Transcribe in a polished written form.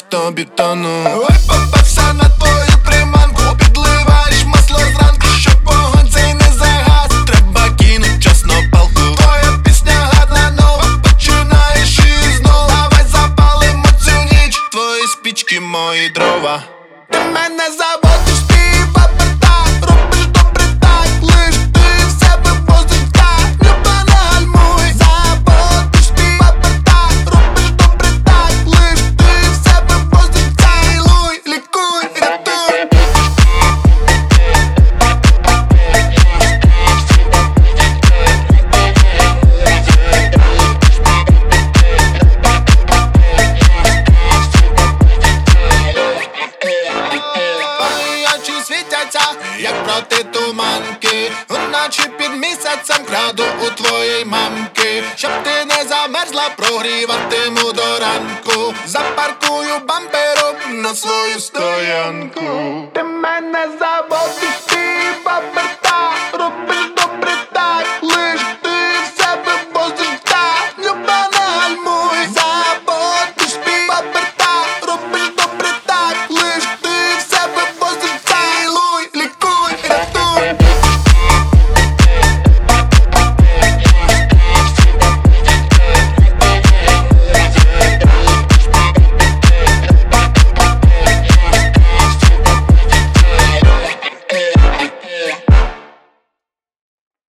тобі тону. Ой, попався на твою приманку, підливаєш масло зранку, щоб вогонь цей не загас. Треба кинуть чесно палку. Твоя пісня гарна, нова, починаєш і знов. Давай запалимо цю ніч, твої спічки, мої дрова. Ти мене заводиш, співати так, робиш добре так, лиш ти в себе возить так, люба не гальмуй. Заводиш, співати так, робиш добре так, лиш ти в себе возить так, цілуй, лікуй, рятуй. Твої очі світяться, як проти туманки. Уночі під місяцем краду у твоєї мамки. Щоб ти не замерзла, прогріватиму до ранку. Запаркую бампером на свою стоянку. Ти мене забудь.